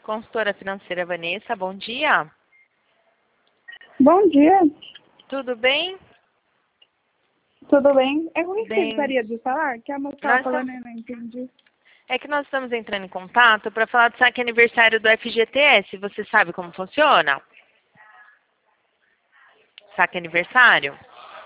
Consultora financeira Vanessa, bom dia. Bom dia, Tudo bem? tudo bem? É com quem Bem. você gostaria de falar? Que a moça estava falando e eu não entendi. É que nós estamos entrando em contato para falar do saque aniversário do FGTS. Você sabe como funciona? Saque aniversário?